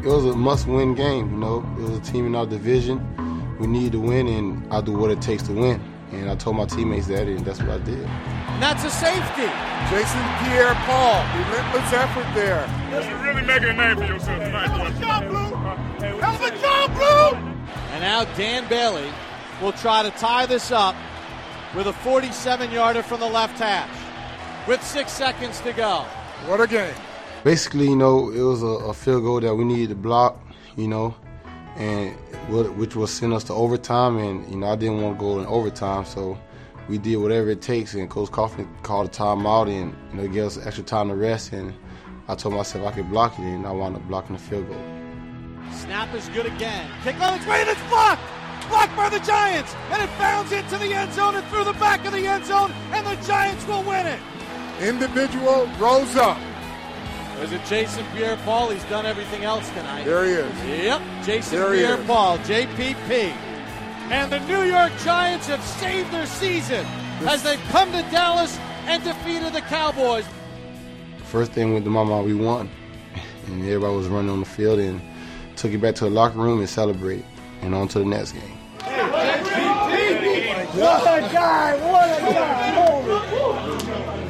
was a must-win game, you know. It was a team in our division. We needed to win, and I'll do what it takes to win. And I told my teammates that, and that's what I did. And that's a safety. Jason Pierre-Paul, relentless effort there. You're really making a name for yourself tonight, boy. Hell of a job, Blue! And now Dan Bailey will try to tie this up with a 47-yarder from the left hash with 6 seconds to go. What a game. Basically, you know, it was a field goal that we needed to block, you know, and which will send us to overtime. And, you know, I didn't want to go in overtime, so we did whatever it takes. And Coach Coughlin called a timeout and, you know, gave us extra time to rest. And I told myself I could block it, and I wound up blocking the field goal. Snap is good again. Kick on its way, and it's blocked! Blocked by the Giants, and it bounds into the end zone and through the back of the end zone, and the Giants will win it. Individual rose up. Was it Jason Pierre-Paul? He's done everything else tonight. There he is. Yep, Jason Pierre-Paul, JPP. And the New York Giants have saved their season as they've come to Dallas and defeated the Cowboys. First thing went to my mind, we won. And everybody was running on the field and took it back to the locker room and celebrated. And on to the next game. What a guy! What a guy!